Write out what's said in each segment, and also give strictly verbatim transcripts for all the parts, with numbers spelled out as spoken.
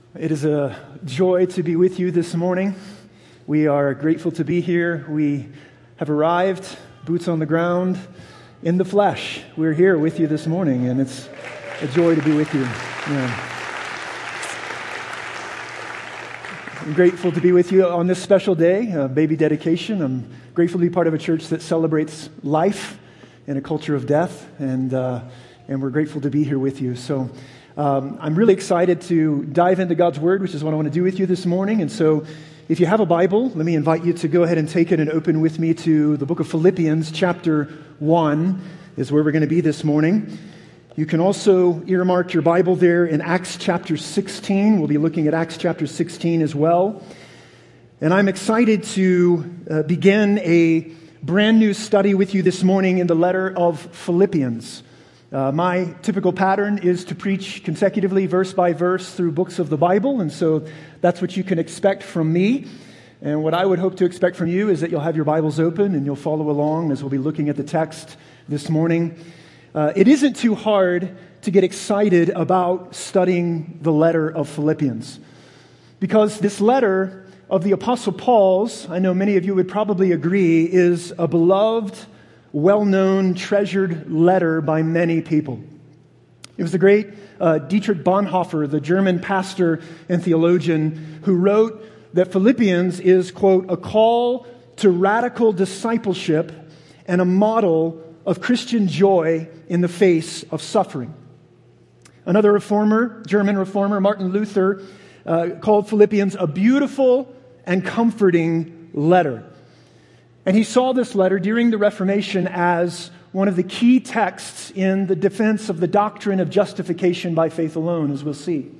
It is a joy to be with you this morning. We are grateful to be here. We have arrived, boots on the ground, in the flesh. We're here with you this morning, and it's a joy to be with you. Yeah. I'm grateful to be with you on this special day, uh, baby dedication. I'm grateful to be part of a church that celebrates life in a culture of death, and uh, and we're grateful to be here with you. So um, I'm really excited to dive into God's Word, which is what I want to do with you this morning. And so if you have a Bible, let me invite you to go ahead and take it and open with me to the book of Philippians, chapter one is where we're going to be this morning. You can also earmark your Bible there in Acts chapter sixteen. We'll be looking at Acts chapter sixteen as well. And I'm excited to uh, begin a brand new study with you this morning in the letter of Philippians. Uh, my typical pattern is to preach consecutively, verse by verse, through books of the Bible, and so that's what you can expect from me. And what I would hope to expect from you is that you'll have your Bibles open and you'll follow along as we'll be looking at the text this morning. Uh, it isn't too hard to get excited about studying the letter of Philippians, because this letter of the Apostle Paul's, I know many of you would probably agree, is a beloved, well-known, treasured letter by many people. It was the great uh, Dietrich Bonhoeffer, the German pastor and theologian, who wrote that Philippians is, quote, a call to radical discipleship and a model of Christian joy in the face of suffering. Another reformer, German reformer, Martin Luther, uh, called Philippians a beautiful and comforting letter. And he saw this letter during the Reformation as one of the key texts in the defense of the doctrine of justification by faith alone, as we'll see.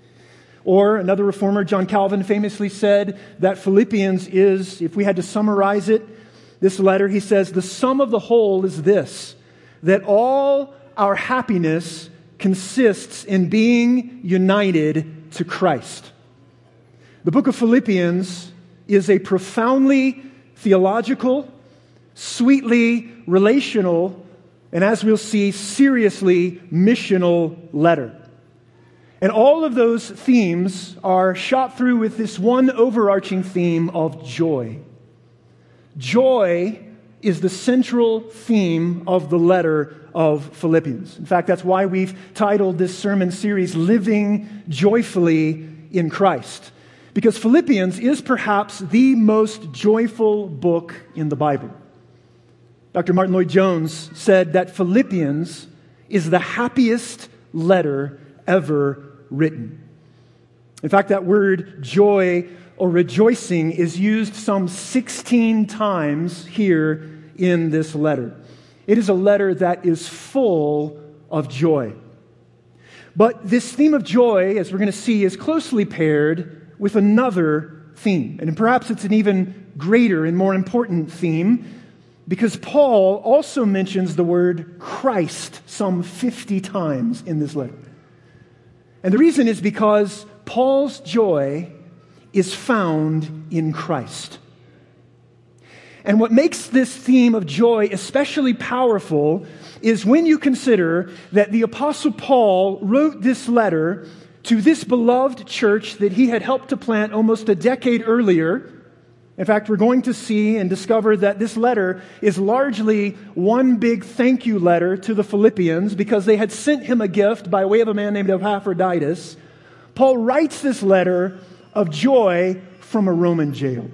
Or another reformer, John Calvin, famously said that Philippians is, if we had to summarize it, this letter, he says, the sum of the whole is this, that all our happiness consists in being united to Christ. The book of Philippians is a profoundly theological, sweetly relational, and as we'll see, seriously missional letter. And all of those themes are shot through with this one overarching theme of joy. Joy is the central theme of the letter of Philippians. In fact, that's why we've titled this sermon series, Living Joyfully in Christ. Because Philippians is perhaps the most joyful book in the Bible. Doctor Martin Lloyd-Jones said that Philippians is the happiest letter ever written. In fact, that word joy or rejoicing is used some sixteen times here in this letter. It is a letter that is full of joy. But this theme of joy, as we're going to see, is closely paired with another theme. And perhaps it's an even greater and more important theme, because Paul also mentions the word Christ some fifty times in this letter. And the reason is because Paul's joy is found in Christ. And what makes this theme of joy especially powerful is when you consider that the Apostle Paul wrote this letter to this beloved church that he had helped to plant almost a decade earlier. In fact, we're going to see and discover that this letter is largely one big thank you letter to the Philippians because they had sent him a gift by way of a man named Epaphroditus. Paul writes this letter of joy from a Roman jail.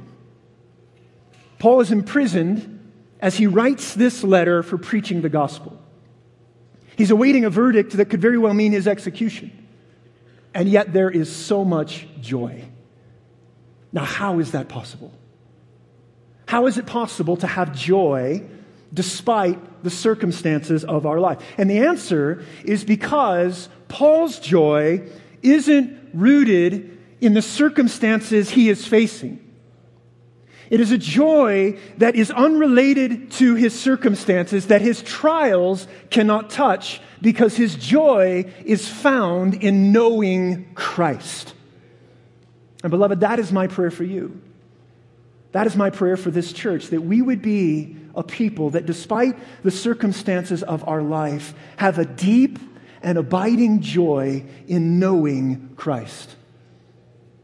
Paul is imprisoned as he writes this letter for preaching the gospel. He's awaiting a verdict that could very well mean his execution. And yet there is so much joy. Now, how is that possible? How is it possible to have joy despite the circumstances of our life? And the answer is because Paul's joy isn't rooted in the circumstances he is facing. It is a joy that is unrelated to his circumstances, that his trials cannot touch, because his joy is found in knowing Christ. And beloved, that is my prayer for you. That is my prayer for this church, that we would be a people that despite the circumstances of our life, have a deep and abiding joy in knowing Christ.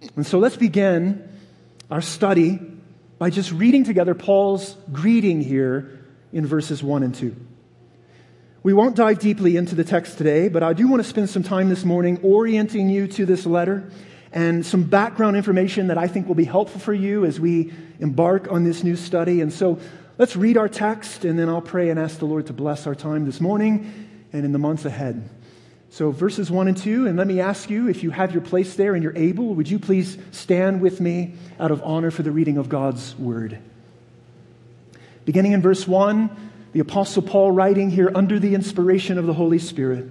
And so let's begin our study by just reading together Paul's greeting here in verses one and two. We won't dive deeply into the text today, but I do want to spend some time this morning orienting you to this letter and some background information that I think will be helpful for you as we embark on this new study. And so let's read our text, and then I'll pray and ask the Lord to bless our time this morning and in the months ahead. So verses one and two, and let me ask you, if you have your place there and you're able, would you please stand with me out of honor for the reading of God's Word? Beginning in verse one, the Apostle Paul writing here under the inspiration of the Holy Spirit.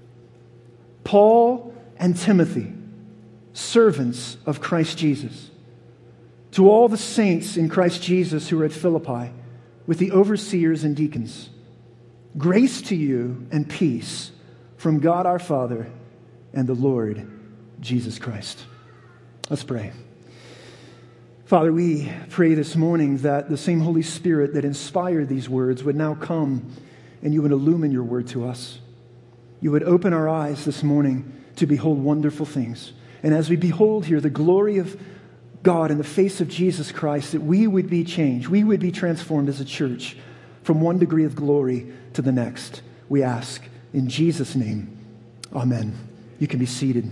Paul and Timothy, servants of Christ Jesus, to all the saints in Christ Jesus who are at Philippi, with the overseers and deacons, grace to you and peace from God our Father and the Lord Jesus Christ. Let's pray. Father, we pray this morning that the same Holy Spirit that inspired these words would now come and you would illumine your word to us. You would open our eyes this morning to behold wonderful things. And as we behold here the glory of God in the face of Jesus Christ, that we would be changed, we would be transformed as a church from one degree of glory to the next. We ask in Jesus' name, amen. You can be seated.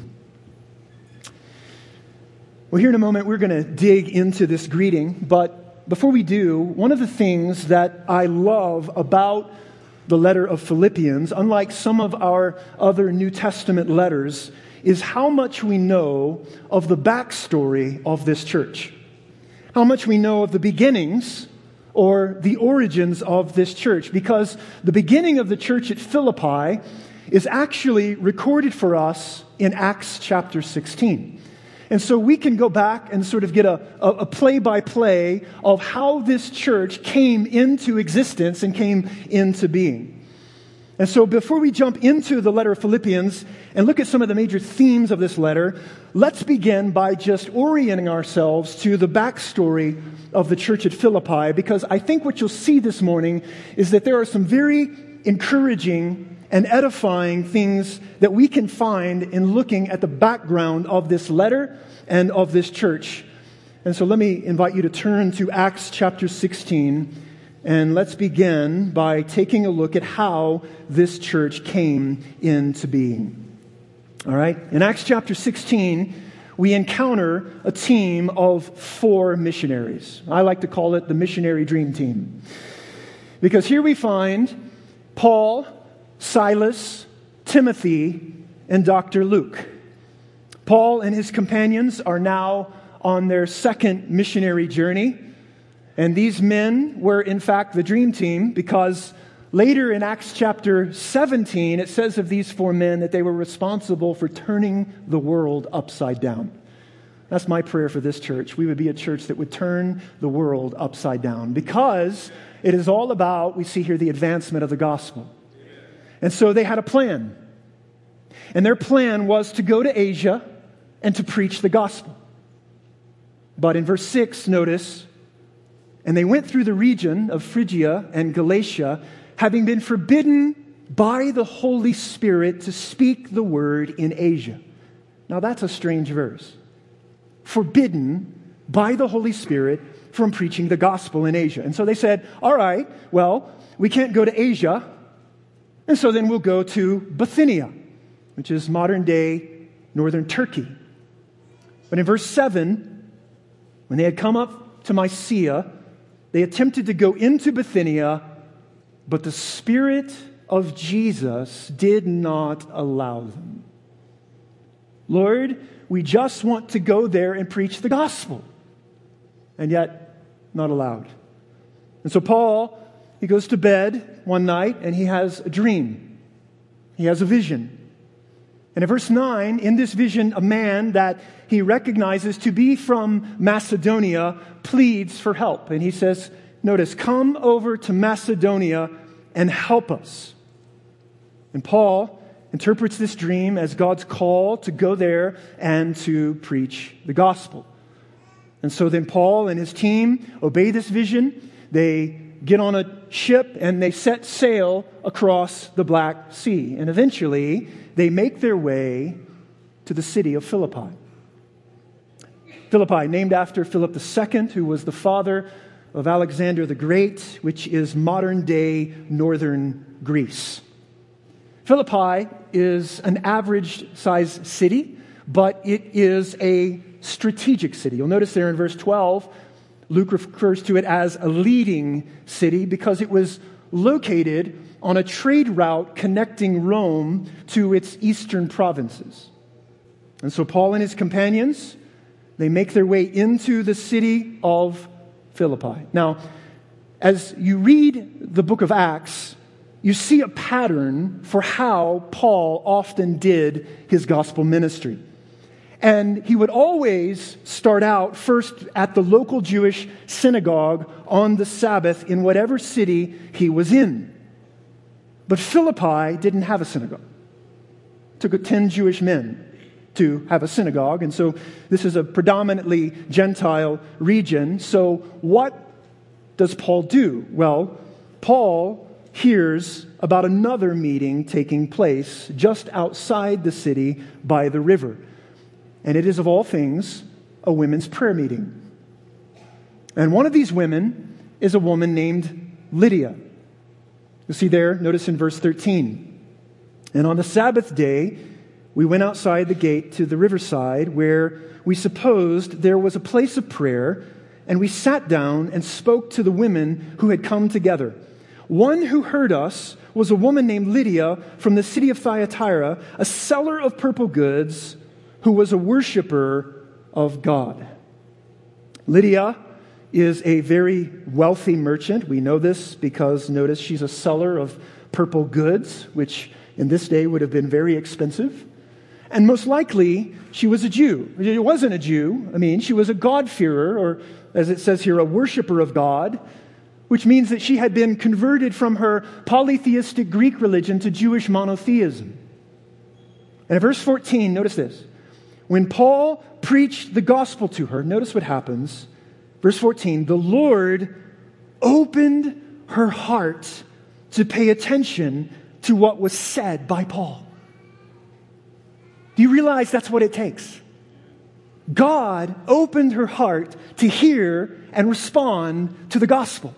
Well, here in a moment, we're going to dig into this greeting. But before we do, one of the things that I love about the letter of Philippians, unlike some of our other New Testament letters, is how much we know of the backstory of this church. How much we know of the beginnings or the origins of this church. Because the beginning of the church at Philippi is actually recorded for us in Acts chapter sixteen. And so we can go back and sort of get a, a play-by-play of how this church came into existence and came into being. And so before we jump into the letter of Philippians and look at some of the major themes of this letter, let's begin by just orienting ourselves to the backstory of the church at Philippi, because I think what you'll see this morning is that there are some very encouraging and edifying things that we can find in looking at the background of this letter and of this church. And so let me invite you to turn to Acts chapter sixteen, and let's begin by taking a look at how this church came into being. All right? In Acts chapter sixteen, we encounter a team of four missionaries. I like to call it the missionary dream team. Because here we find Paul, Silas, Timothy, and Doctor Luke. Paul and his companions are now on their second missionary journey. And these men were, in fact, the dream team, because later in Acts chapter seventeen, it says of these four men that they were responsible for turning the world upside down. That's my prayer for this church. We would be a church that would turn the world upside down, because it is all about, we see here, the advancement of the gospel. And so they had a plan. And their plan was to go to Asia and to preach the gospel. But in verse six, notice, and they went through the region of Phrygia and Galatia, having been forbidden by the Holy Spirit to speak the word in Asia. Now that's a strange verse. Forbidden by the Holy Spirit from preaching the gospel in Asia. And so they said, all right, well, we can't go to Asia, and so then we'll go to Bithynia, which is modern-day northern Turkey. But in verse seven, when they had come up to Mysia, they attempted to go into Bithynia, but the Spirit of Jesus did not allow them. Lord, we just want to go there and preach the gospel, and yet not allowed. And so Paul, he goes to bed one night and he has a dream. He has a vision. And in verse nine, in this vision, a man that he recognizes to be from Macedonia pleads for help. And he says, notice, come over to Macedonia and help us. And Paul interprets this dream as God's call to go there and to preach the gospel. And so then Paul and his team obey this vision. They get on a ship and they set sail across the Black Sea. And eventually they make their way to the city of Philippi. Philippi, named after Philip the Second, who was the father of Alexander the Great, which is modern-day northern Greece. Philippi is an average-sized city, but it is a strategic city. You'll notice there in verse twelve, Luke refers to it as a leading city because it was located on a trade route connecting Rome to its eastern provinces. And so Paul and his companions, they make their way into the city of Philippi. Now, as you read the book of Acts, you see a pattern for how Paul often did his gospel ministry. And he would always start out first at the local Jewish synagogue on the Sabbath in whatever city he was in. But Philippi didn't have a synagogue. It took ten Jewish men to have a synagogue, and so this is a predominantly Gentile region. So what does Paul do? Well, Paul hears about another meeting taking place just outside the city by the river. And it is, of all things, a women's prayer meeting. And one of these women is a woman named Lydia. You see there, notice in verse thirteen. And on the Sabbath day, we went outside the gate to the riverside where we supposed there was a place of prayer, and we sat down and spoke to the women who had come together. One who heard us was a woman named Lydia from the city of Thyatira, a seller of purple goods, who was a worshiper of God. Lydia is a very wealthy merchant. We know this because, notice, she's a seller of purple goods, which in this day would have been very expensive. And most likely, she was a Jew. She wasn't a Jew. I mean, she was a God-fearer, or as it says here, a worshiper of God, which means that she had been converted from her polytheistic Greek religion to Jewish monotheism. And in verse fourteen, notice this. When Paul preached the gospel to her, notice what happens. Verse fourteen, the Lord opened her heart to pay attention to what was said by Paul. Do you realize that's what it takes? God opened her heart to hear and respond to the gospel.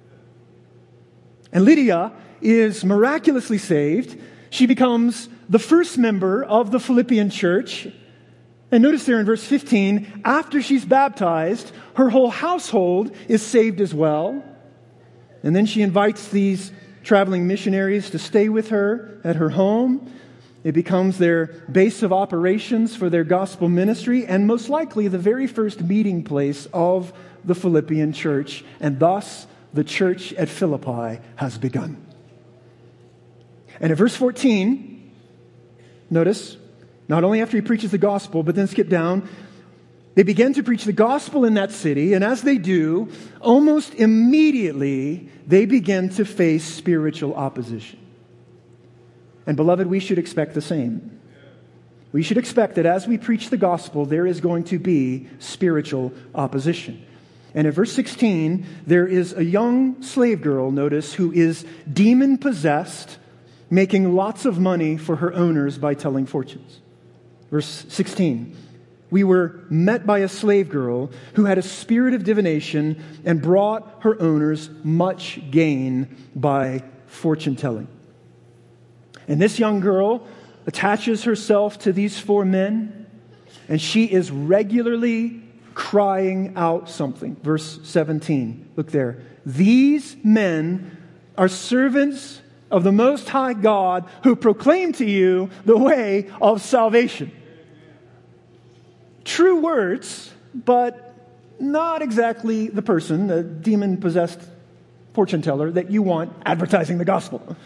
And Lydia is miraculously saved. She becomes the first member of the Philippian church. And notice there in verse fifteen, after she's baptized, her whole household is saved as well. And then she invites these traveling missionaries to stay with her at her home. It becomes their base of operations for their gospel ministry, and most likely the very first meeting place of the Philippian church. And thus, the church at Philippi has begun. And in verse fourteen, notice, not only after he preaches the gospel, but then skip down, they begin to preach the gospel in that city, and as they do, almost immediately, they begin to face spiritual opposition. And beloved, we should expect the same. We should expect that as we preach the gospel, there is going to be spiritual opposition. And in verse sixteen, there is a young slave girl, notice, who is demon-possessed, making lots of money for her owners by telling fortunes. Verse sixteen, we were met by a slave girl who had a spirit of divination and brought her owners much gain by fortune-telling. And this young girl attaches herself to these four men, and she is regularly crying out something. Verse seventeen, look there. These men are servants of the Most High God who proclaim to you the way of salvation. True words, but not exactly the person, the demon-possessed fortune teller that you want advertising the gospel.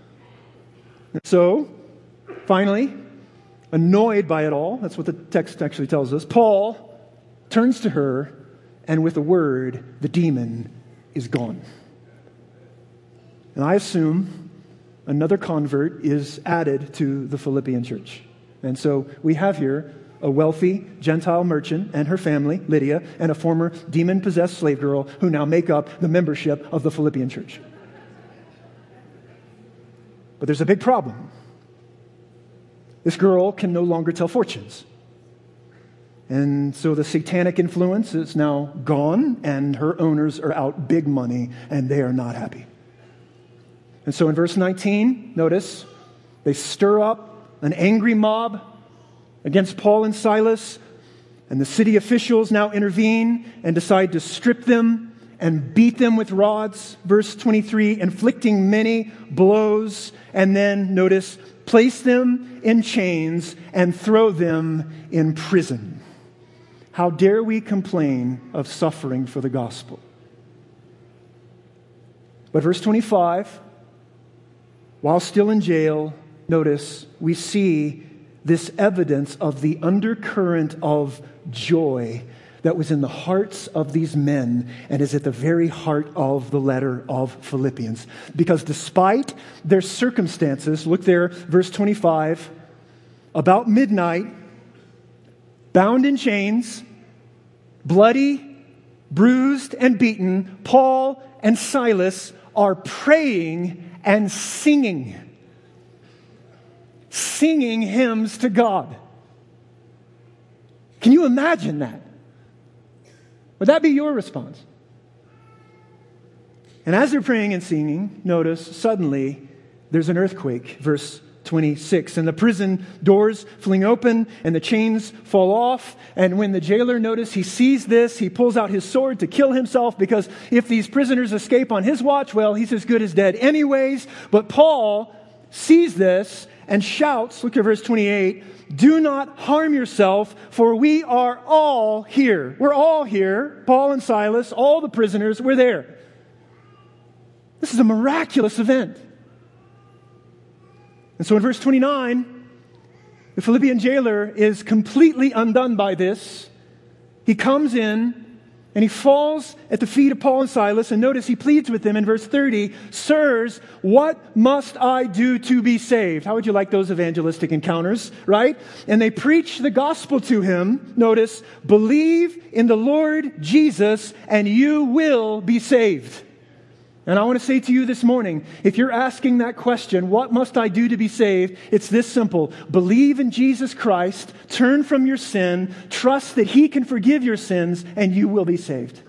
So, finally, annoyed by it all, that's what the text actually tells us, Paul turns to her, and with a word, the demon is gone. And I assume another convert is added to the Philippian church. And so we have here a wealthy Gentile merchant and her family, Lydia, and a former demon-possessed slave girl who now make up the membership of the Philippian church. But there's a big problem. This girl can no longer tell fortunes. And so the satanic influence is now gone, and her owners are out big money, and they are not happy. And so in verse nineteen, notice, they stir up an angry mob against Paul and Silas, and the city officials now intervene and decide to strip them and beat them with rods. Verse twenty-three, inflicting many blows, and then, notice, place them in chains and throw them in prison. How dare we complain of suffering for the gospel? But verse twenty-five, while still in jail, notice, we see this evidence of the undercurrent of joy that was in the hearts of these men and is at the very heart of the letter of Philippians. Because despite their circumstances, look there, verse twenty-five, about midnight, bound in chains, bloody, bruised, and beaten, Paul and Silas are praying and singing. Singing hymns to God. Can you imagine that? Would that be your response? And as they're praying and singing, notice, suddenly there's an earthquake. Verse twenty-six. And the prison doors fling open and the chains fall off. And when the jailer, notice, he sees this, he pulls out his sword to kill himself, because if these prisoners escape on his watch, well, he's as good as dead anyways. But Paul sees this and shouts, look at verse twenty-eight, do not harm yourself, for we are all here. We're all here. Paul and Silas, all the prisoners, we're there. This is a miraculous event. And so in verse twenty-nine, the Philippian jailer is completely undone by this. He comes in and he falls at the feet of Paul and Silas. And notice he pleads with them in verse thirty, sirs, what must I do to be saved? How would you like those evangelistic encounters, right? And they preach the gospel to him. Notice, believe in the Lord Jesus and you will be saved. And I want to say to you this morning, if you're asking that question, what must I do to be saved? It's this simple. Believe in Jesus Christ, turn from your sin, trust that He can forgive your sins, and you will be saved.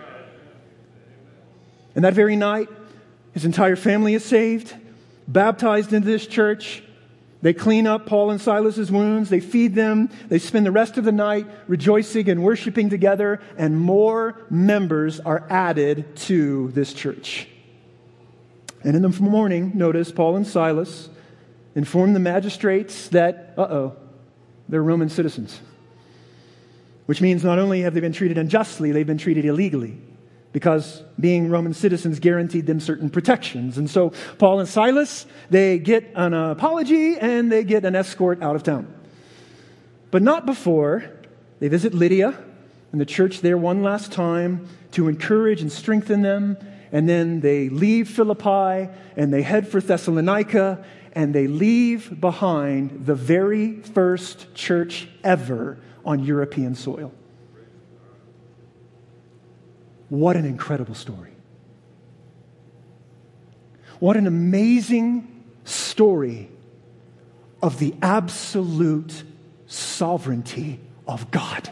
And that very night, his entire family is saved, baptized into this church. They clean up Paul and Silas's wounds. They feed them. They spend the rest of the night rejoicing and worshiping together. And more members are added to this church. And in the morning, notice, Paul and Silas inform the magistrates that, uh-oh, they're Roman citizens. Which means not only have they been treated unjustly, they've been treated illegally. Because being Roman citizens guaranteed them certain protections. And so Paul and Silas, they get an apology and they get an escort out of town. But not before they visit Lydia and the church there one last time to encourage and strengthen them. And then they leave Philippi and they head for Thessalonica and they leave behind the very first church ever on European soil. What an incredible story. What an amazing story of the absolute sovereignty of God.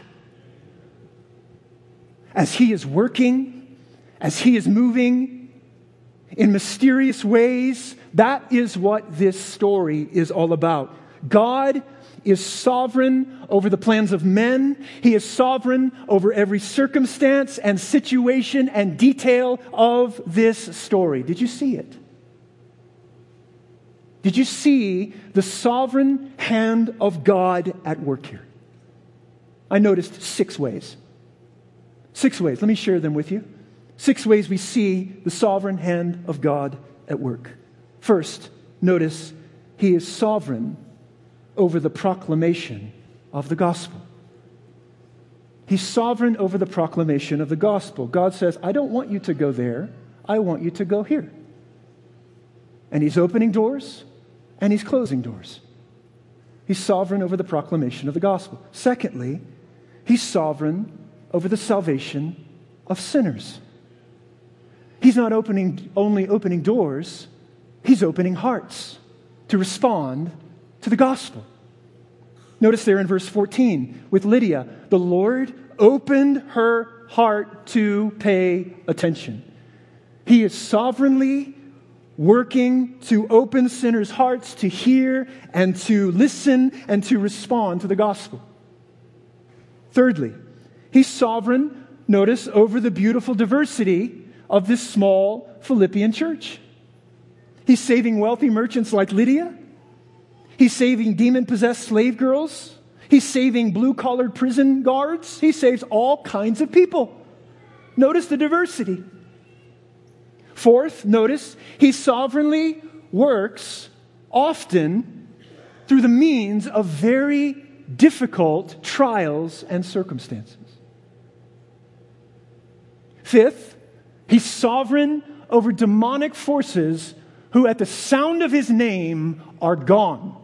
As He is working, as He is moving in mysterious ways, that is what this story is all about. God is sovereign over the plans of men. He is sovereign over every circumstance and situation and detail of this story. Did you see it? Did you see the sovereign hand of God at work here? I noticed six ways. Six ways. Let me share them with you. Six ways we see the sovereign hand of God at work. First, notice He is sovereign over the proclamation of the gospel. He's sovereign over the proclamation of the gospel. God says, I don't want you to go there. I want you to go here. And He's opening doors and He's closing doors. He's sovereign over the proclamation of the gospel. Secondly, He's sovereign over the salvation of sinners. He's not opening only opening doors, He's opening hearts to respond to the gospel. Notice there in verse fourteen with Lydia, the Lord opened her heart to pay attention. He is sovereignly working to open sinners' hearts to hear and to listen and to respond to the gospel. Thirdly, he's sovereign, notice, over the beautiful diversity of this small Philippian church. He's saving wealthy merchants like Lydia. He's saving demon-possessed slave girls. He's saving blue-collared prison guards. He saves all kinds of people. Notice the diversity. Fourth, notice, he sovereignly works often through the means of very difficult trials and circumstances. Fifth, he's sovereign over demonic forces who at the sound of his name are gone.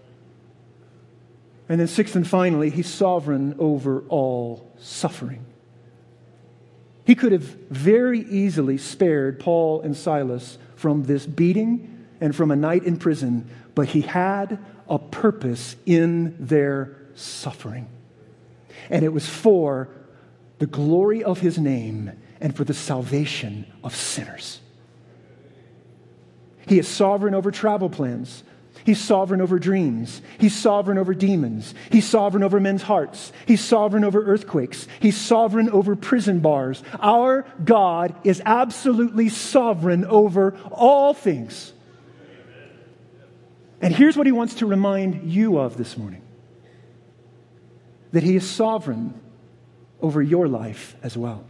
And then sixth and finally, he's sovereign over all suffering. He could have very easily spared Paul and Silas from this beating and from a night in prison, but he had a purpose in their suffering. And it was for the glory of his name and for the salvation of sinners. He is sovereign over travel plans. He's sovereign over dreams. He's sovereign over demons. He's sovereign over men's hearts. He's sovereign over earthquakes. He's sovereign over prison bars. Our God is absolutely sovereign over all things. And here's what he wants to remind you of this morning. That he is sovereign over your life as well.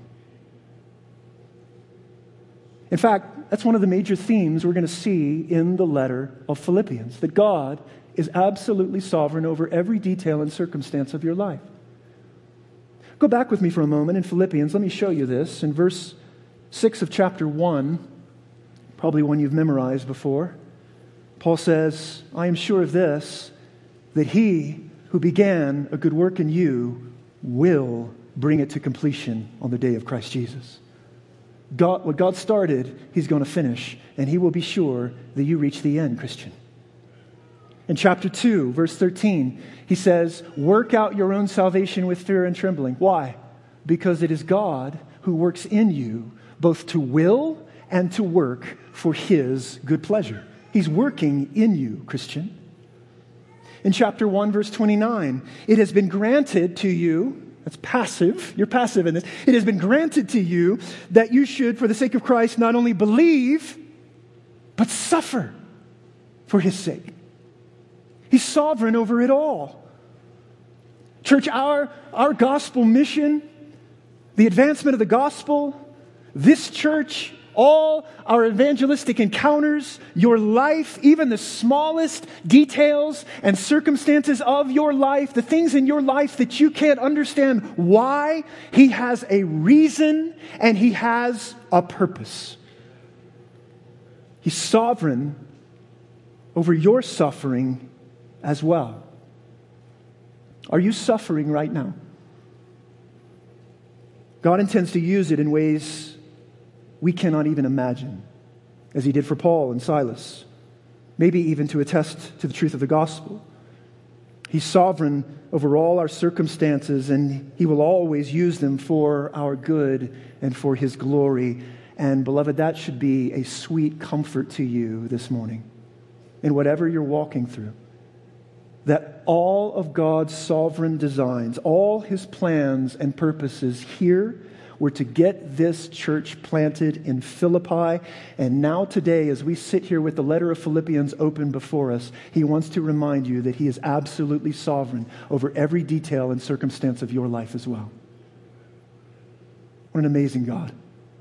In fact, that's one of the major themes we're going to see in the letter of Philippians, that God is absolutely sovereign over every detail and circumstance of your life. Go back with me for a moment in Philippians. Let me show you this. In verse six of chapter one, probably one you've memorized before, Paul says, I am sure of this, that he who began a good work in you will bring it to completion on the day of Christ Jesus. God, what God started, he's going to finish, and he will be sure that you reach the end, Christian. In chapter two, verse thirteen, he says, work out your own salvation with fear and trembling. Why? Because it is God who works in you both to will and to work for his good pleasure. He's working in you, Christian. In chapter one, verse twenty-nine, it has been granted to you. That's passive. You're passive in this. It has been granted to you that you should, for the sake of Christ, not only believe, but suffer for his sake. He's sovereign over it all. Church, our, our gospel mission, the advancement of the gospel, this church, all our evangelistic encounters, your life, even the smallest details and circumstances of your life, the things in your life that you can't understand why, he has a reason and he has a purpose. He's sovereign over your suffering as well. Are you suffering right now? God intends to use it in ways we cannot even imagine, as he did for Paul and Silas, maybe even to attest to the truth of the gospel. He's sovereign over all our circumstances, and he will always use them for our good and for his glory. And beloved, that should be a sweet comfort to you this morning in whatever you're walking through. That all of God's sovereign designs, all his plans and purposes here were to get this church planted in Philippi. And now today, as we sit here with the letter of Philippians open before us, he wants to remind you that he is absolutely sovereign over every detail and circumstance of your life as well. What an amazing God.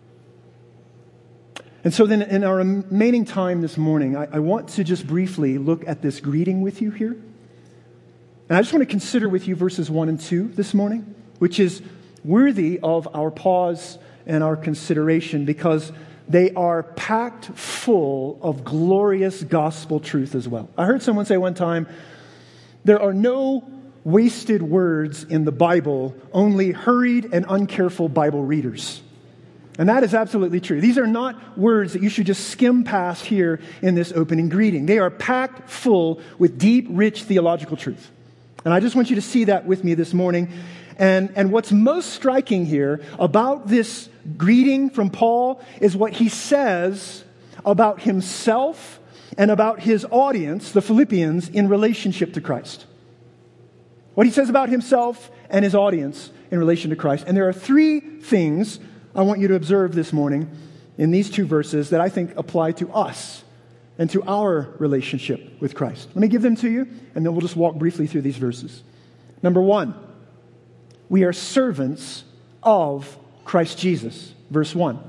And so then in our remaining time this morning, I, I want to just briefly look at this greeting with you here. And I just want to consider with you verses one and two this morning, which is worthy of our pause and our consideration because they are packed full of glorious gospel truth as well. I heard someone say one time, there are no wasted words in the Bible, only hurried and uncareful Bible readers. And that is absolutely true. These are not words that you should just skim past here in this opening greeting. They are packed full with deep, rich theological truth. And I just want you to see that with me this morning. And, and what's most striking here about this greeting from Paul is what he says about himself and about his audience, the Philippians, in relationship to Christ. What he says about himself and his audience in relation to Christ. And there are three things I want you to observe this morning in these two verses that I think apply to us and to our relationship with Christ. Let me give them to you, and then we'll just walk briefly through these verses. Number one, we are servants of Christ Jesus, verse one.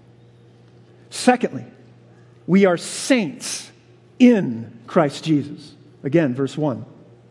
Secondly, we are saints in Christ Jesus, again, verse one.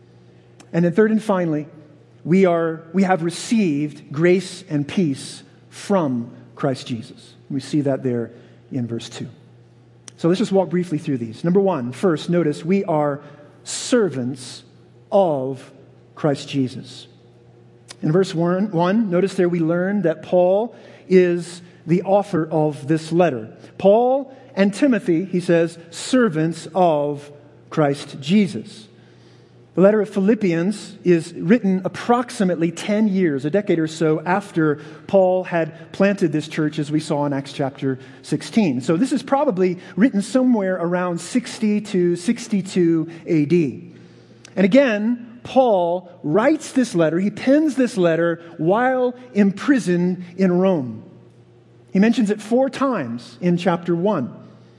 And then third and finally, we are we have received grace and peace from Christ Jesus. We see that there in verse two. So let's just walk briefly through these. Number one, first, notice we are servants of Christ Jesus. In verse one, one, notice there we learn that Paul is the author of this letter. Paul and Timothy, he says, servants of Christ Jesus. The letter of Philippians is written approximately ten years, a decade or so after Paul had planted this church, as we saw in Acts chapter sixteen. So this is probably written somewhere around sixty to sixty-two A D. And again, Paul writes this letter, he pens this letter while imprisoned in Rome. He mentions it four times in chapter one.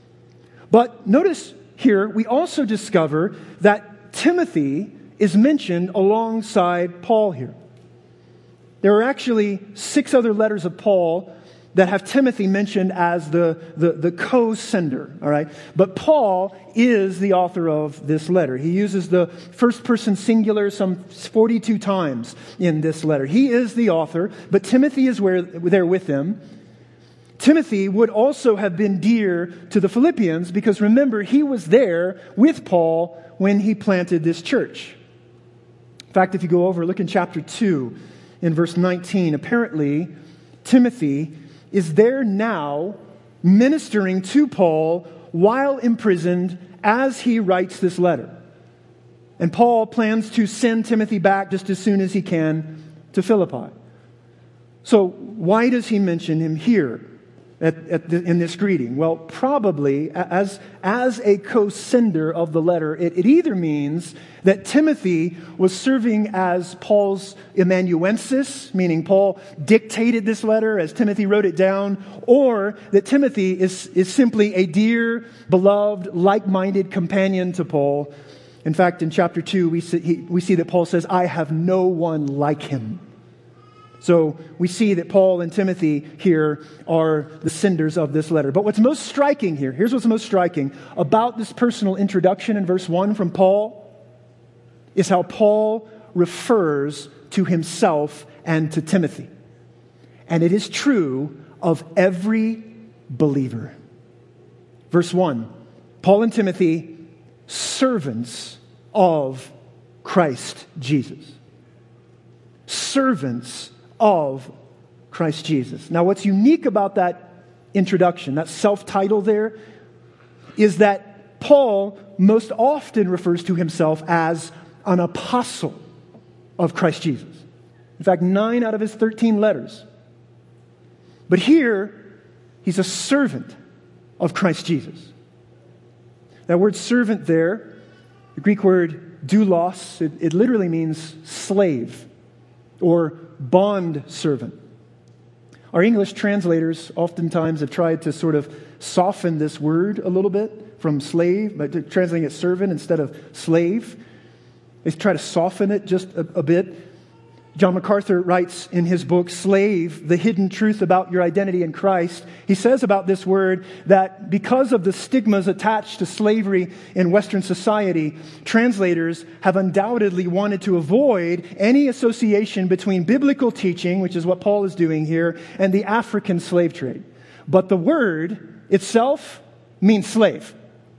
But notice here, we also discover that Timothy is mentioned alongside Paul here. There are actually six other letters of Paul that have Timothy mentioned as the, the, the co-sender, all right? But Paul is the author of this letter. He uses the first person singular some forty-two times in this letter. He is the author, but Timothy is where, there with him. Timothy would also have been dear to the Philippians because remember, he was there with Paul when he planted this church. In fact, if you go over, look in chapter two, in verse nineteen, apparently Timothy is there now ministering to Paul while imprisoned as he writes this letter. And Paul plans to send Timothy back just as soon as he can to Philippi. So why does he mention him here? At, at the, in this greeting? Well, probably as, as a co-sender of the letter, it, it either means that Timothy was serving as Paul's amanuensis, meaning Paul dictated this letter as Timothy wrote it down, or that Timothy is, is simply a dear, beloved, like-minded companion to Paul. In fact, in chapter two, we see, he, we see that Paul says, I have no one like him. So we see that Paul and Timothy here are the senders of this letter. But what's most striking here, here's what's most striking about this personal introduction in verse one from Paul, is how Paul refers to himself and to Timothy. And it is true of every believer. Verse one, Paul and Timothy, servants of Christ Jesus. Servants of Christ Jesus. Now, what's unique about that introduction, that self-title there, is that Paul most often refers to himself as an apostle of Christ Jesus. In fact, nine out of his thirteen letters. But here, he's a servant of Christ Jesus. That word servant there, the Greek word doulos, it, it literally means slave or bond servant. Our English translators oftentimes have tried to sort of soften this word a little bit from slave, but translating it servant instead of slave. They try to soften it just a, a bit. John MacArthur writes in his book, Slave, The Hidden Truth About Your Identity in Christ. He says about this word that because of the stigmas attached to slavery in Western society, translators have undoubtedly wanted to avoid any association between biblical teaching, which is what Paul is doing here, and the African slave trade. But the word itself means slave.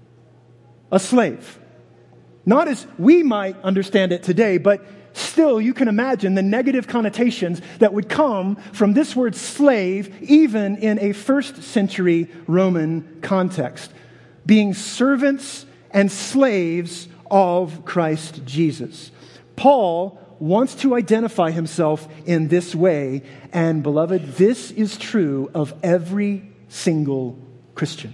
A slave. Not as we might understand it today, but still, you can imagine the negative connotations that would come from this word slave, even in a first century Roman context. Being servants and slaves of Christ Jesus. Paul wants to identify himself in this way. And beloved, this is true of every single Christian.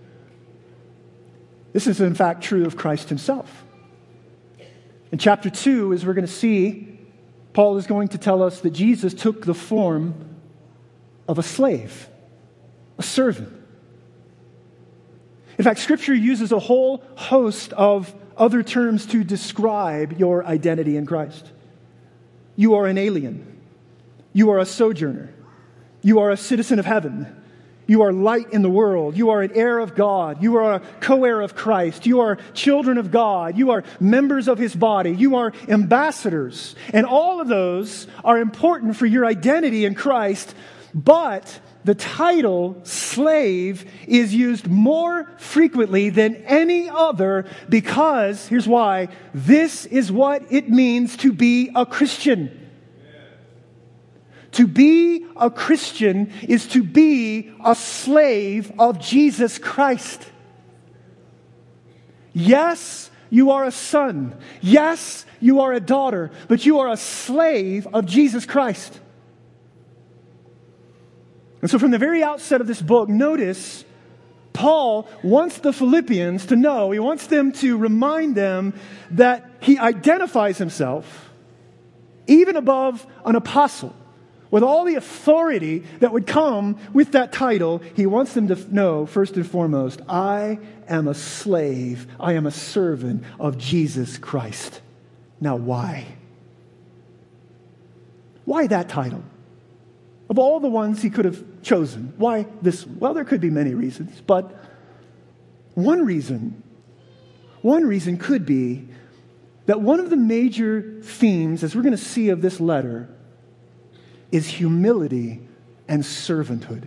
This is in fact true of Christ himself. In chapter two, as we're going to see, Paul is going to tell us that Jesus took the form of a slave, a servant. In fact, Scripture uses a whole host of other terms to describe your identity in Christ. You are an alien. You are a sojourner. You are a citizen of heaven. You are light in the world. You are an heir of God. You are a co-heir of Christ. You are children of God. You are members of His body. You are ambassadors. And all of those are important for your identity in Christ. But the title slave is used more frequently than any other because, here's why, this is what it means to be a Christian. To be a Christian is to be a slave of Jesus Christ. Yes, you are a son. Yes, you are a daughter, but you are a slave of Jesus Christ. And so from the very outset of this book, notice Paul wants the Philippians to know, he wants them to remind them that he identifies himself even above an apostle. With all the authority that would come with that title, he wants them to know, first and foremost, I am a slave, I am a servant of Jesus Christ. Now why? Why that title? Of all the ones he could have chosen, why this one? Well, there could be many reasons, but one reason, one reason could be that one of the major themes, as we're going to see of this letter, is humility and servanthood.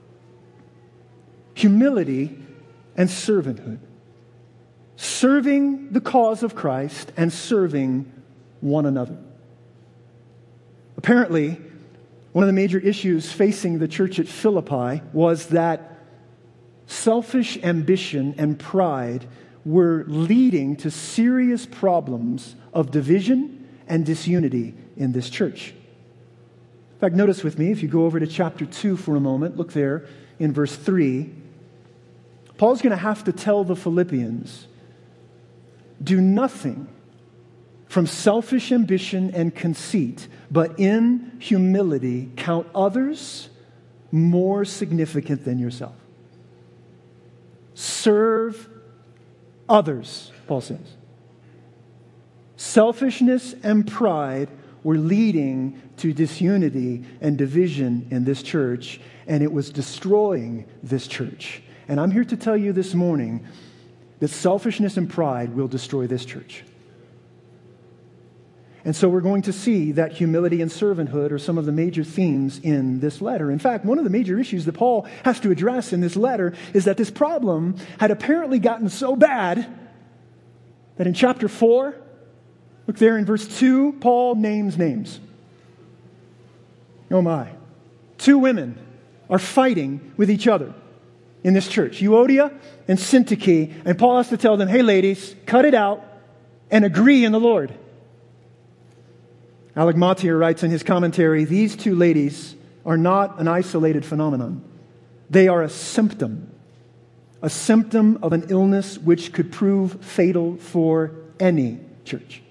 Humility and servanthood. Serving the cause of Christ and serving one another. Apparently, one of the major issues facing the church at Philippi was that selfish ambition and pride were leading to serious problems of division and disunity in this church. In fact, notice with me, if you go over to chapter two for a moment, look there in verse three. Paul's going to have to tell the Philippians, do nothing from selfish ambition and conceit, but in humility count others more significant than yourself. Serve others, Paul says. Selfishness and pride were leading to disunity and division in this church, and it was destroying this church. And I'm here to tell you this morning that selfishness and pride will destroy this church. And so we're going to see that humility and servanthood are some of the major themes in this letter. In fact, one of the major issues that Paul has to address in this letter is that this problem had apparently gotten so bad that in chapter four, look there in verse two, Paul names names. Oh my. Two women are fighting with each other in this church, Euodia and Syntyche, and Paul has to tell them, hey ladies, cut it out and agree in the Lord. Alec Mottier writes in his commentary, these two ladies are not an isolated phenomenon. They are a symptom, a symptom of an illness which could prove fatal for any church.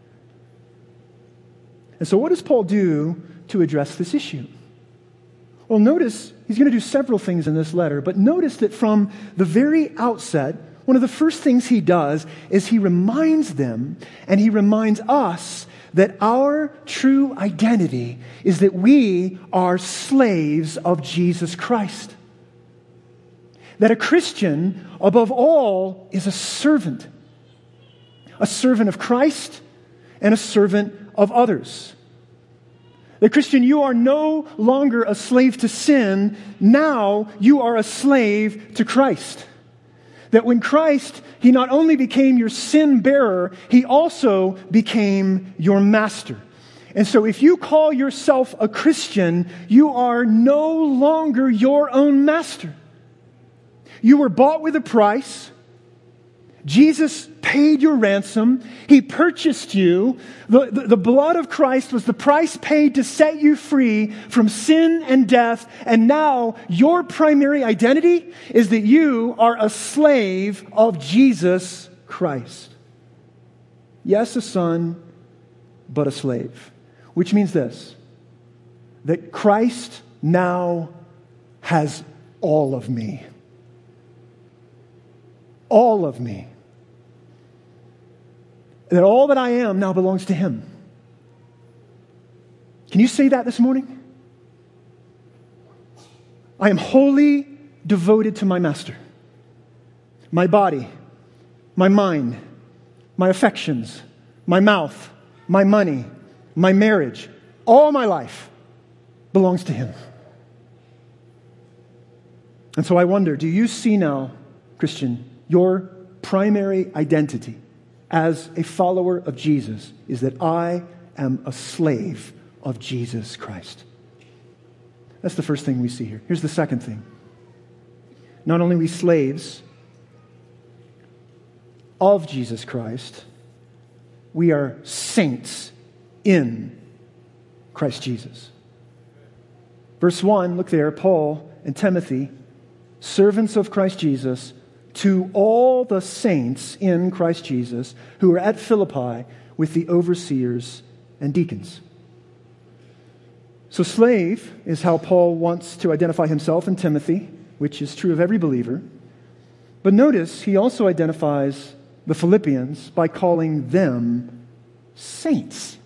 And so what does Paul do to address this issue? Well, notice he's going to do several things in this letter, but notice that from the very outset, one of the first things he does is he reminds them and he reminds us that our true identity is that we are slaves of Jesus Christ. That a Christian, above all, is a servant. A servant of Christ and a servant of others. The Christian, you are no longer a slave to sin. Now you are a slave to Christ. That when Christ, He not only became your sin bearer, He also became your master. And so if you call yourself a Christian, you are no longer your own master. You were bought with a price. Jesus paid your ransom. He purchased you. The, the, the blood of Christ was the price paid to set you free from sin and death. And now your primary identity is that you are a slave of Jesus Christ. Yes, a son, but a slave. Which means this, that Christ now has all of me. All of me. That all that I am now belongs to Him. Can you say that this morning? I am wholly devoted to my Master. My body, my mind, my affections, my mouth, my money, my marriage, all my life belongs to Him. And so I wonder, do you see now, Christian, your primary identity as a follower of Jesus is that I am a slave of Jesus Christ? That's the first thing we see here. Here's the second thing. Not only are we slaves of Jesus Christ, we are saints in Christ Jesus. Verse one, look there, Paul and Timothy, servants of Christ Jesus, to all the saints in Christ Jesus who are at Philippi with the overseers and deacons. So slave is how Paul wants to identify himself and Timothy, which is true of every believer. But notice he also identifies the Philippians by calling them saints.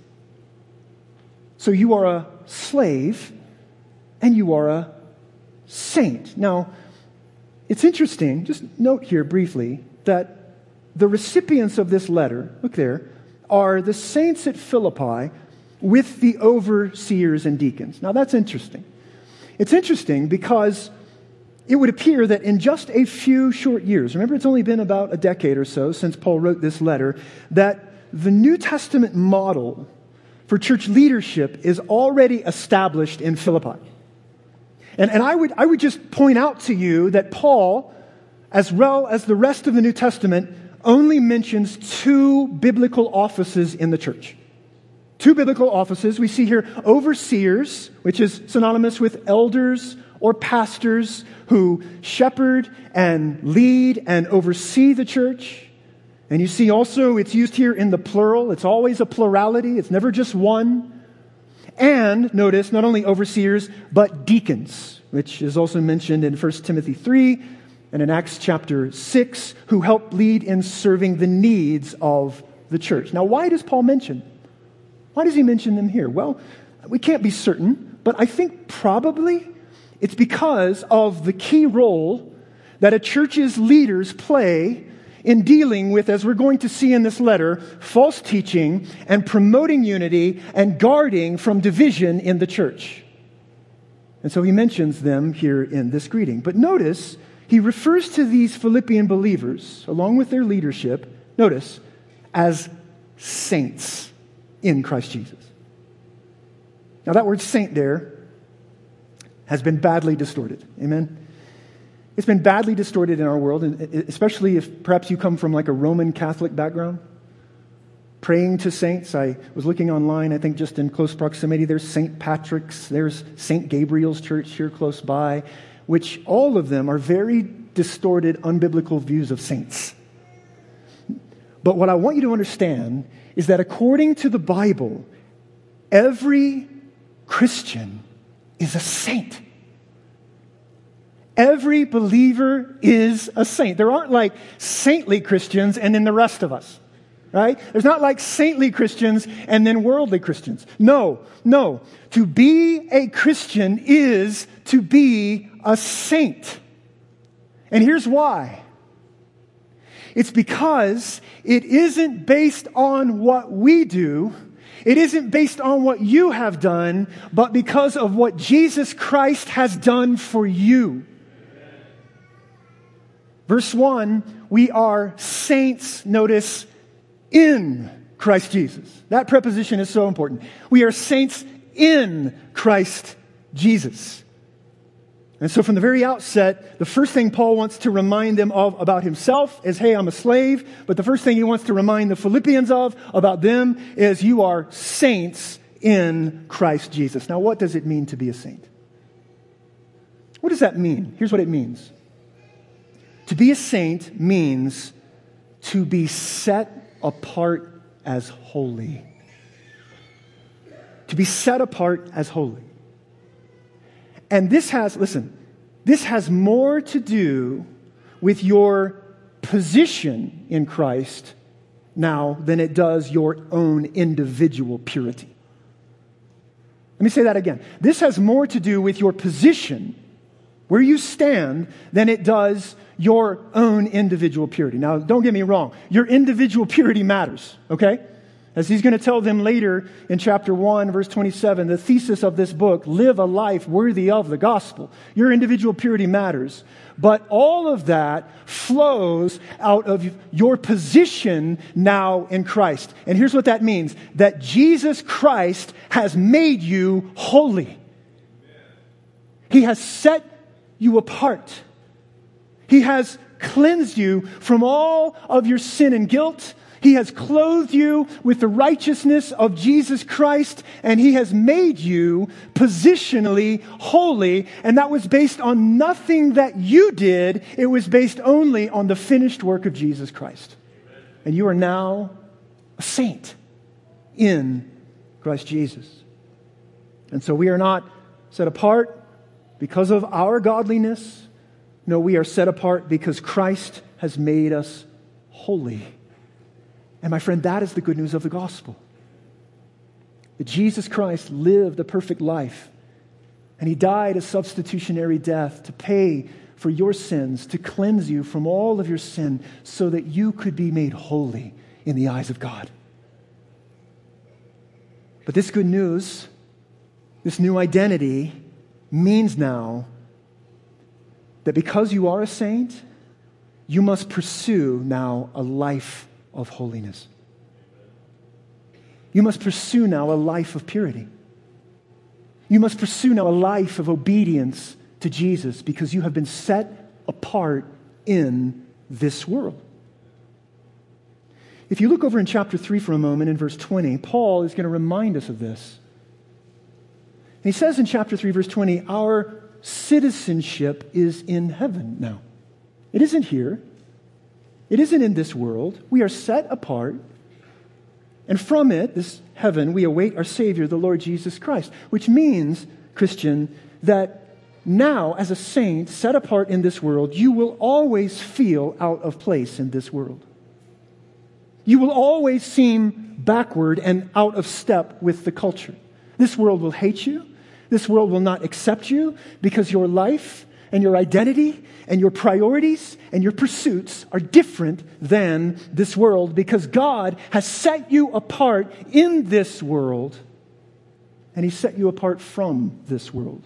So you are a slave and you are a saint. Now, it's interesting, just note here briefly, that the recipients of this letter, look there, are the saints at Philippi with the overseers and deacons. Now that's interesting. It's interesting because it would appear that in just a few short years, remember it's only been about a decade or so since Paul wrote this letter, that the New Testament model for church leadership is already established in Philippi. And, and I would I would just point out to you that Paul, as well as the rest of the New Testament, only mentions two biblical offices in the church. Two biblical offices. We see here overseers, which is synonymous with elders or pastors who shepherd and lead and oversee the church. And you see also it's used here in the plural. It's always a plurality. It's never just one. And notice, not only overseers, but deacons, which is also mentioned in First Timothy three and in Acts chapter six, who help lead in serving the needs of the church. Now, why does Paul mention? Why does he mention them here? Well, we can't be certain, but I think probably it's because of the key role that a church's leaders play in dealing with, as we're going to see in this letter, false teaching and promoting unity and guarding from division in the church. And so he mentions them here in this greeting. But notice, he refers to these Philippian believers, along with their leadership, notice, as saints in Christ Jesus. Now that word saint there has been badly distorted. Amen? It's been badly distorted in our world, especially if perhaps you come from like a Roman Catholic background. Praying to saints. I was looking online, I think just in close proximity, there's Saint Patrick's, there's Saint Gabriel's church here close by, which all of them are very distorted, unbiblical views of saints. But what I want you to understand is that according to the Bible, every Christian is a saint. Every believer is a saint. There aren't like saintly Christians and then the rest of us, right? There's not like saintly Christians and then worldly Christians. No, no. To be a Christian is to be a saint. And here's why. It's because it isn't based on what we do. It isn't based on what you have done, but because of what Jesus Christ has done for you. Verse one, we are saints, notice, in Christ Jesus. That preposition is so important. We are saints in Christ Jesus. And so from the very outset, the first thing Paul wants to remind them of about himself is, hey, I'm a slave. But the first thing he wants to remind the Philippians of about them is, you are saints in Christ Jesus. Now, what does it mean to be a saint? What does that mean? Here's what it means. To be a saint means to be set apart as holy. To be set apart as holy. And this has, listen, this has more to do with your position in Christ now than it does your own individual purity. Let me say that again. This has more to do with your position, where you stand, than it does your own individual purity. Now, don't get me wrong. Your individual purity matters, okay? As he's going to tell them later in chapter one, verse twenty-seven, the thesis of this book, live a life worthy of the gospel. Your individual purity matters. But all of that flows out of your position now in Christ. And here's what that means. That Jesus Christ has made you holy. He has set you apart. He has cleansed you from all of your sin and guilt. He has clothed you with the righteousness of Jesus Christ, and He has made you positionally holy. And that was based on nothing that you did. It was based only on the finished work of Jesus Christ. And you are now a saint in Christ Jesus. And so we are not set apart because of our godliness. No, we are set apart because Christ has made us holy. And my friend, that is the good news of the gospel. That Jesus Christ lived a perfect life. And He died a substitutionary death to pay for your sins, to cleanse you from all of your sin, so that you could be made holy in the eyes of God. But this good news, this new identity, means now that because you are a saint, you must pursue now a life of holiness. You must pursue now a life of purity. You must pursue now a life of obedience to Jesus, because you have been set apart in this world. If you look over in chapter three for a moment, in verse twenty, Paul is going to remind us of this. And he says in chapter three, verse twenty, our citizenship is in heaven now. It isn't here. It isn't in this world. We are set apart. And from it, this heaven, we await our Savior, the Lord Jesus Christ. Which means, Christian, that now, as a saint set apart in this world, you will always feel out of place in this world. You will always seem backward and out of step with the culture. This world will hate you. This world will not accept you, because your life and your identity and your priorities and your pursuits are different than this world, because God has set you apart in this world, and He set you apart from this world.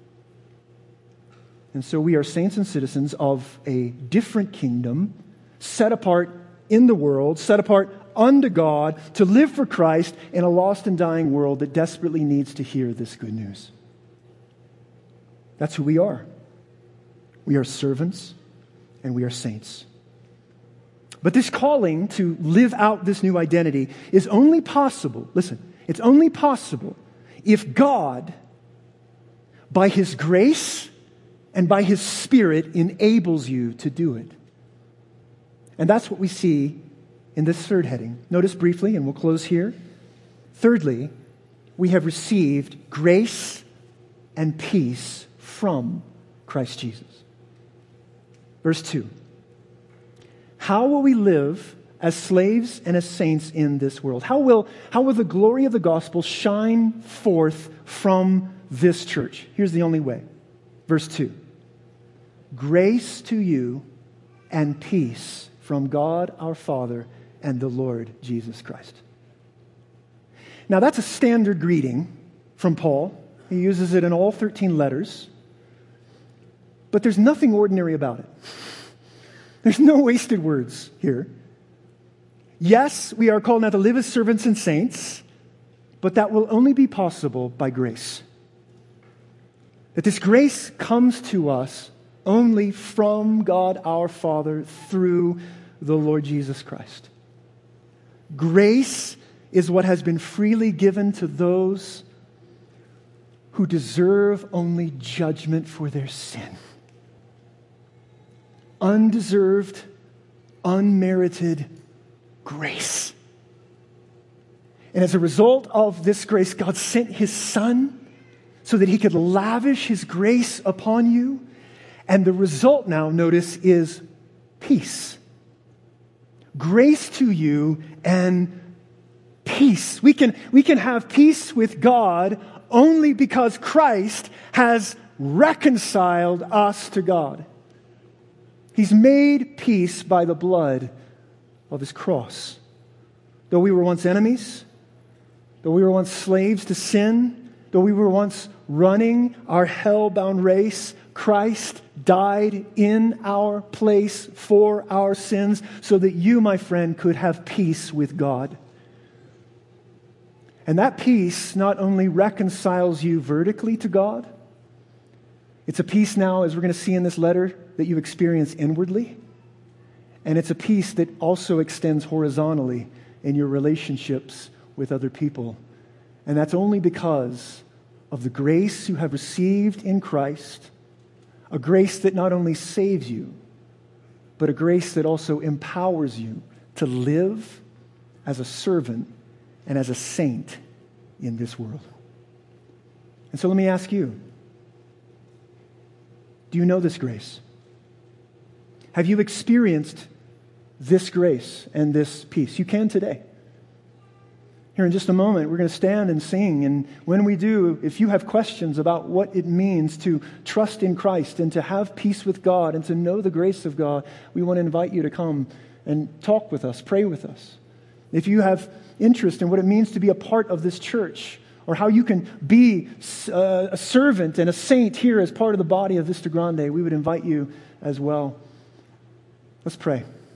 And so we are saints and citizens of a different kingdom, set apart in the world, set apart unto God, to live for Christ in a lost and dying world that desperately needs to hear this good news. That's who we are. We are servants and we are saints. But this calling to live out this new identity is only possible, listen, it's only possible if God, by His grace and by His Spirit, enables you to do it. And that's what we see in this third heading. Notice briefly, and we'll close here. Thirdly, we have received grace and peace from Christ Jesus. Verse two. How will we live as slaves and as saints in this world? How will, how will the glory of the gospel shine forth from this church? Here's the only way. Verse two. Grace to you and peace from God our Father and the Lord Jesus Christ. Now that's a standard greeting from Paul. He uses it in all thirteen letters. But there's nothing ordinary about it. There's no wasted words here. Yes, we are called now to live as servants and saints, but that will only be possible by grace. That this grace comes to us only from God our Father through the Lord Jesus Christ. Grace is what has been freely given to those who deserve only judgment for their sin. Undeserved, unmerited grace. And as a result of this grace, God sent His Son so that He could lavish His grace upon you. And the result now, notice, is peace. Grace to you and peace. We can, we can have peace with God only because Christ has reconciled us to God. He's made peace by the blood of His cross. Though we were once enemies, though we were once slaves to sin, though we were once running our hell-bound race, Christ died in our place for our sins so that you, my friend, could have peace with God. And that peace not only reconciles you vertically to God, it's a peace now, as we're going to see in this letter, that you experience inwardly. And it's a peace that also extends horizontally in your relationships with other people. And that's only because of the grace you have received in Christ, a grace that not only saves you, but a grace that also empowers you to live as a servant and as a saint in this world. And so let me ask you, do you know this grace? Have you experienced this grace and this peace? You can today. Here in just a moment, we're going to stand and sing. And when we do, if you have questions about what it means to trust in Christ and to have peace with God and to know the grace of God, we want to invite you to come and talk with us, pray with us. If you have interest in what it means to be a part of this church, or how you can be a servant and a saint here as part of the body of Vista Grande, we would invite you as well. Let's pray.